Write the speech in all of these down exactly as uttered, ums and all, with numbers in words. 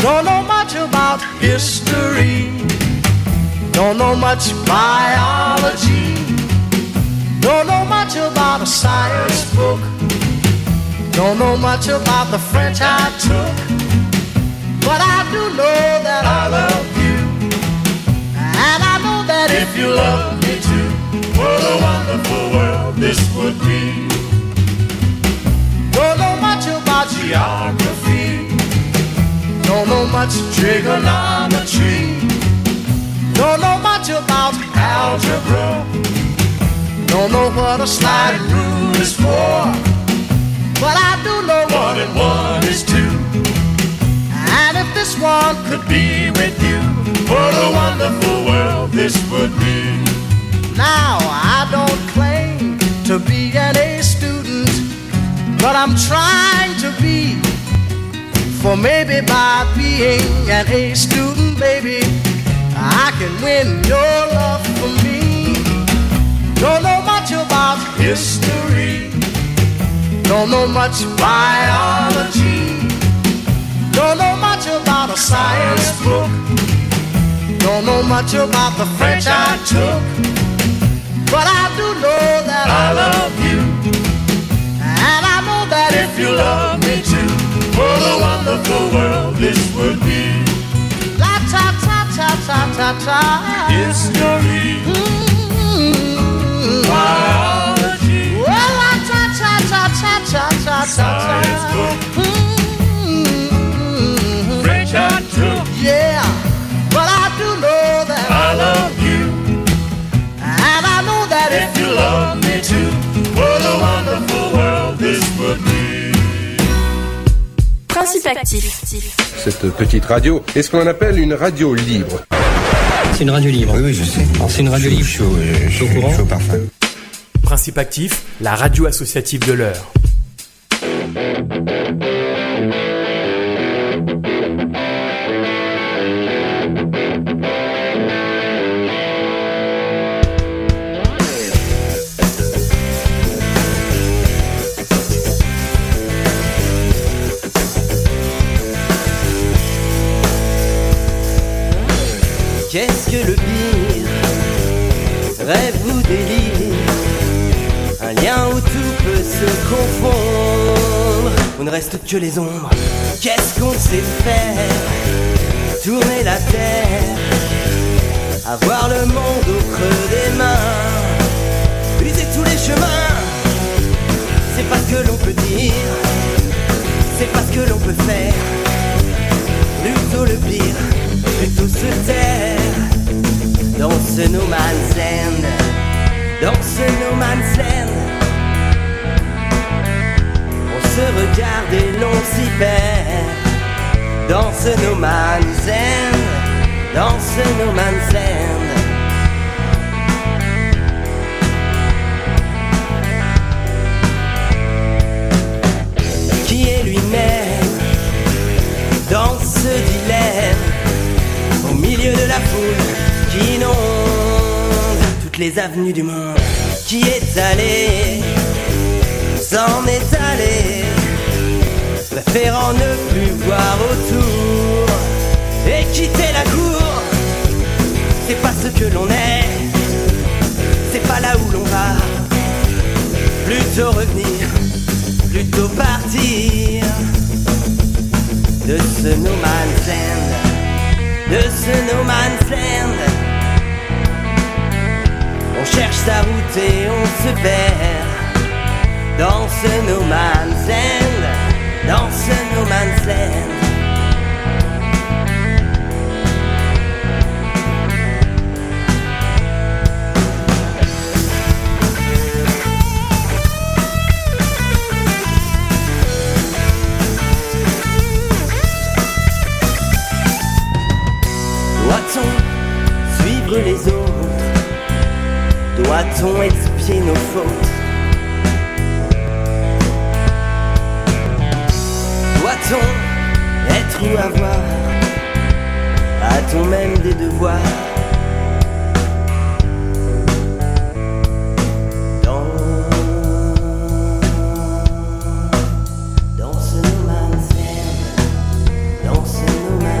Don't know much about history. Don't know much biology. Don't know much about a science book. Don't know much about the French I took. But I do know that I love you. And I know that if you love me too, what a wonderful world this would be. Don't know much about geography. Don't know much trigonometry. Don't know much about algebra. Don't know what a sliding rule is for. But I do know one and one is two. And if this one could be with you, what a wonderful world this would be. Now I don't claim to be an A student, but I'm trying to be. For maybe by being an A student, baby, I can win your love for me. Don't know much about history. Don't know much biology. Don't know much about a science book. Don't know much about the French I took. But I do know that I love you. And I know that if you love me too, what a wonderful world this would be. La ta ta ta ta ta ta. History. Mm-hmm. Biology. Well, la ta ta ta ta ta ta ta. Science book. Mm-hmm. French I took. Yeah, but I do know that I love you. And I know that if you love me too, what a wonderful world this would be. Principe actif. Cette petite radio est ce qu'on appelle une radio libre. C'est une radio libre. Oui, oui, je sais. Alors, c'est une radio libre. Chaud, chaud, chaud, au courant. Chaud parfum. Principe actif, la radio associative de l'heure. Qu'est-ce que le pire? Rêve ou délire? Un lien où tout peut se confondre, où ne reste que les ombres. Qu'est-ce qu'on sait faire? Tourner la terre, avoir le monde au creux des mains, user tous les chemins. C'est pas ce que l'on peut dire, c'est pas ce que l'on peut faire. Plutôt le pire, plutôt se taire. Dans ce no man's land, dans ce no man's land, on se regarde et l'on s'y perd. Dans ce no man's land, dans ce no man's land. Qui est lui-même dans ce dilemme, au milieu de la foule qui inonde toutes les avenues du monde? Qui est allé, s'en est allé, préférant ne plus voir autour et quitter la cour. C'est pas ce que l'on est, c'est pas là où l'on va. Plutôt revenir, plutôt partir de ce no man's land, de ce no man's land. On cherche sa route et on se perd dans ce no man's land, dans ce no man's land. Doit-on suivre les autres? Doit-on expier nos fautes? Doit-on être ou avoir? A-t-on même des devoirs? Dans, dans ce no man's land, dans ce no man's land.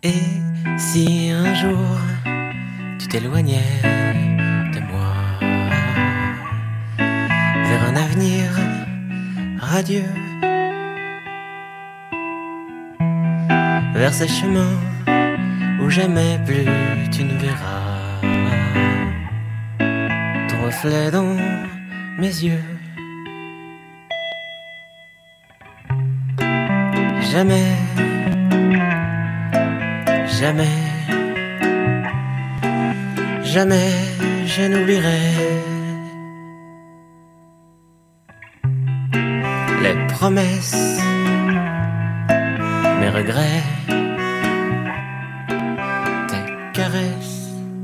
Et si un jour tu t'éloignais de moi vers un avenir radieux, vers ces chemins où jamais plus tu ne verras ton reflet dans mes yeux. Jamais, jamais, jamais je n'oublierai les promesses, mes regrets, tes caresses.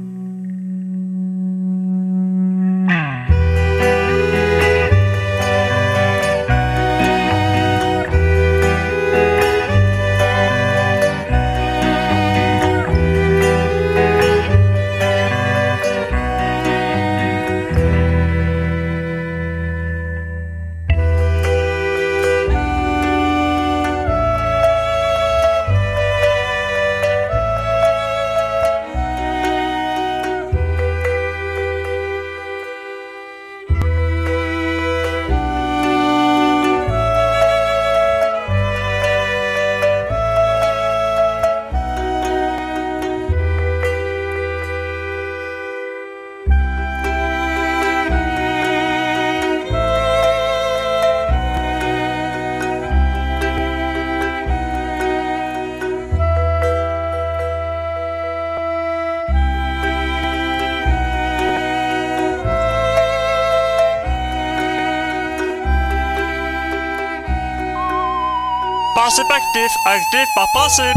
Passive active, active par passive.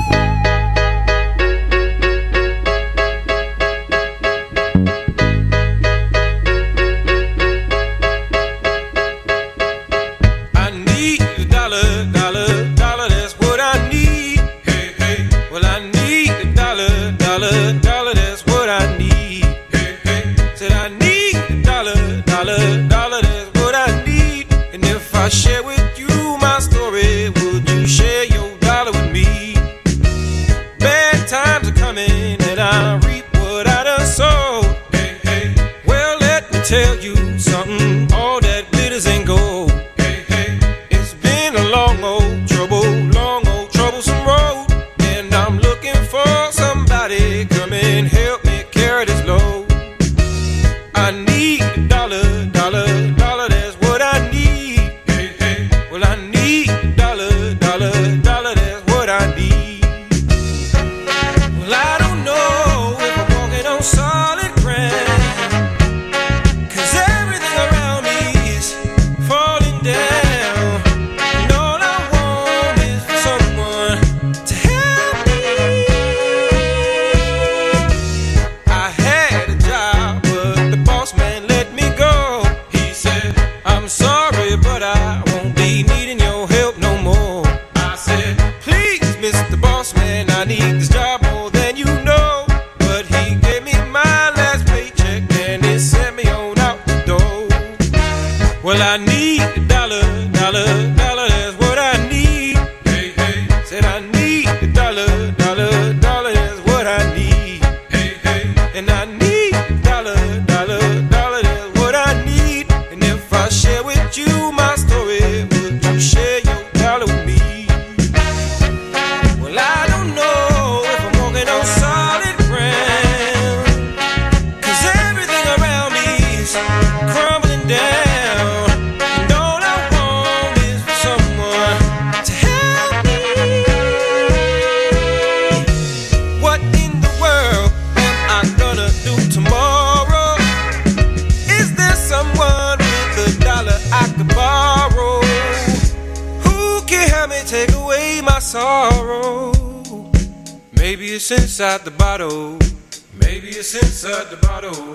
Inside the bottle, maybe it's inside the bottle.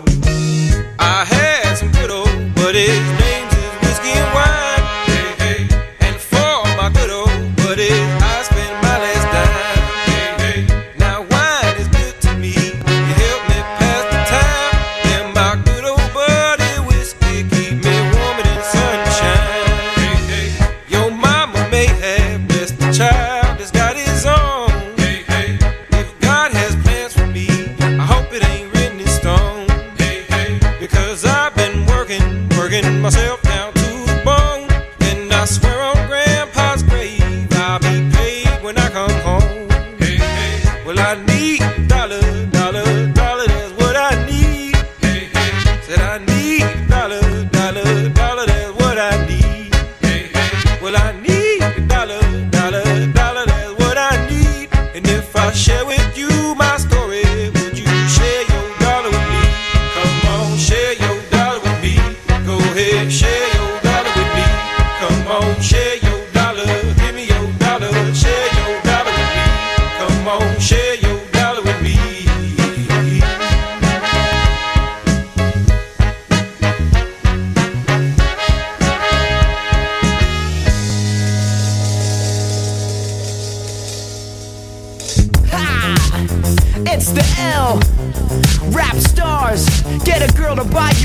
I had some good old buddies, names is whiskey and wine. Hey, hey. And for my good old buddies, I spent my last dime. Hey, hey. Now wine is good to me, you help me pass the time. And my good old buddy whiskey keep me warm in the sunshine. Hey, hey. Your mama may have blessed the child that's got his own. Hey, hey. If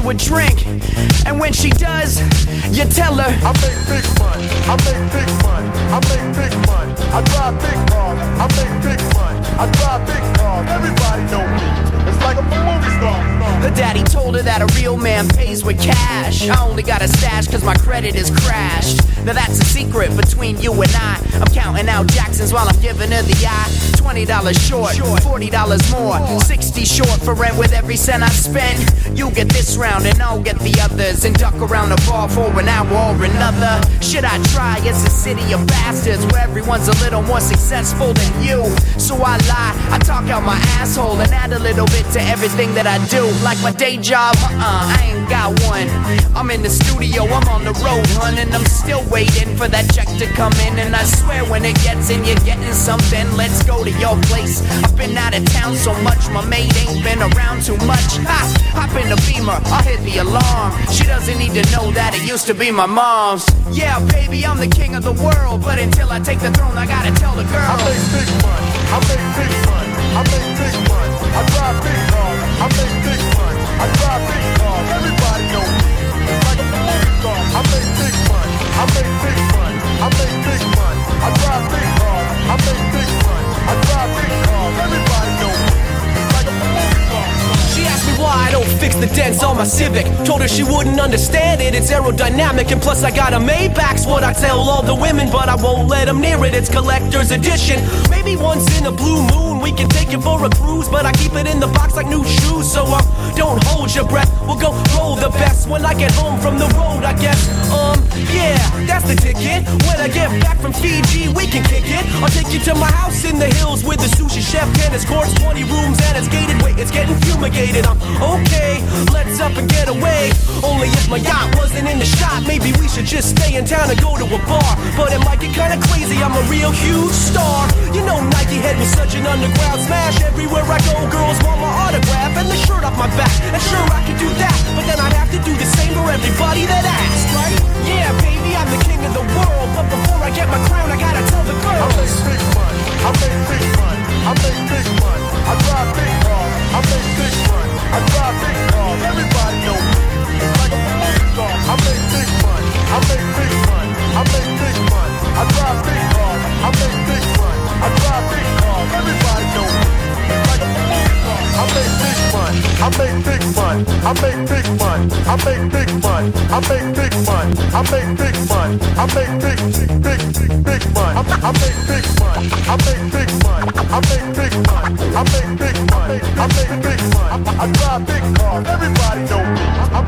a drink. And when she does, you tell her, I make big money, I make big money, I make big money, I drive big cars, I make big money, I drive big cars, everybody know me, it's like a movie star. Her daddy told her that a real man pays with cash. I only got a stash cause my credit is crashed. Now that's a secret between you and I. I'm counting out Jacksons while I'm giving her the eye. Twenty dollars short, forty dollars more, sixty short for rent with every cent I spend. You get this round and I'll get the others, and duck around the bar for an hour or another. Should I try? It's a city of bastards where everyone's a little more successful than you. So I lie, I talk out my asshole and add a little bit to everything that I do. Like my day job, uh-uh, I ain't got one. I'm in the studio, I'm on the road, hun, and I'm still waiting for that check to come in. And I swear when it gets in, you're getting something. Let's go to your place. I've been out of town so much, my maid ain't been around too much. Ha! Hop in the Beamer, I'll hit the alarm. She doesn't need to know that it used to be my mom's. Yeah, baby, I'm the king of the world, but until I take the throne, I gotta tell the girl. I make big money, I make big money, I make big money, I drive big cars, I make big money, I drive big cars, everybody know me, it's like a movie star. I make big money, I make big money, I make big money, I drive big cars, I make big money, I drive big cars, everybody know me, it's like a movie star. She asked me why I don't fix the dents on my Civic. Told her she wouldn't understand it, it's aerodynamic. And plus I got a Maybach's what I tell all the women, but I won't let them near it, it's collector's edition. Maybe once in a blue moon we can take it for a cruise, but I keep it in the box like new shoes. So uh, don't hold your breath, we'll go roll the best when I get home from the road, I guess. Um, yeah, that's the ticket. When I get back from Fiji we can kick it. I'll take you to my house in the hills with the sushi chef, tennis courts, twenty rooms and it's gated. Wait, it's getting fumigated. I'm okay, let's up and get away. Only if my yacht wasn't in the shot, maybe we should just stay in town and go to a bar. But it might get kinda crazy, I'm a real huge star. You know Nike Head was such an underground smash. Everywhere I go, girls want my autograph and the shirt off my back. And sure, I could do that, but then I'd have to do the same for everybody that asks, right? Yeah, baby, I'm the king of the world, but before I get my crown, I gotta tell the girls. I make big money, I make big money, I make big money, I drive big cars, I make big money, I drive big cars, everybody know me, it's like a movie star. I make big money, I make big money, I make big money, I drive big cars, I make big money, I drive big cars, everybody know me, it's like a movie star. I make big money, I make big money, I make big money, I make big money, I make big money, I make big money, I make big, big, big money, I make big money, I make big money, I make big money, I make big money, I make big money, I drive big cars, everybody know me, I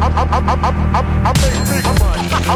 make big money, I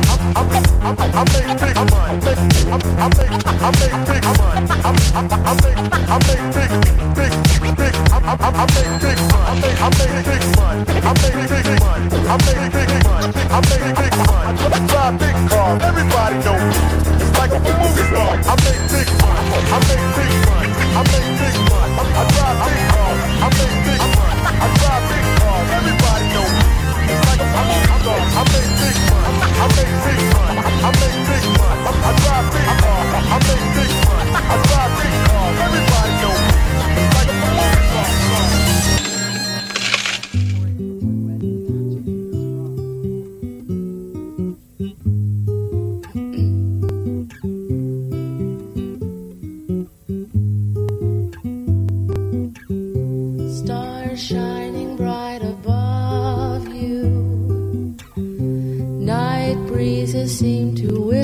make big money, I make, I make big money, I make, I make big, big, big, I make big money, I make big money, I make big money, I make big money, I make big money, I drive big cars, everybody know me, it's like a movie star. I make big money, I make big money, I make big money, I drive big cars, I make big money, I drive big cars, everybody know me, it's like a movie star. I make big money, I make big money, I make big money, I drive big cars, I make big money, I drive big cars, everybody know me, it's like a movie star. Stars shining bright above you. Night breezes seem to whisper.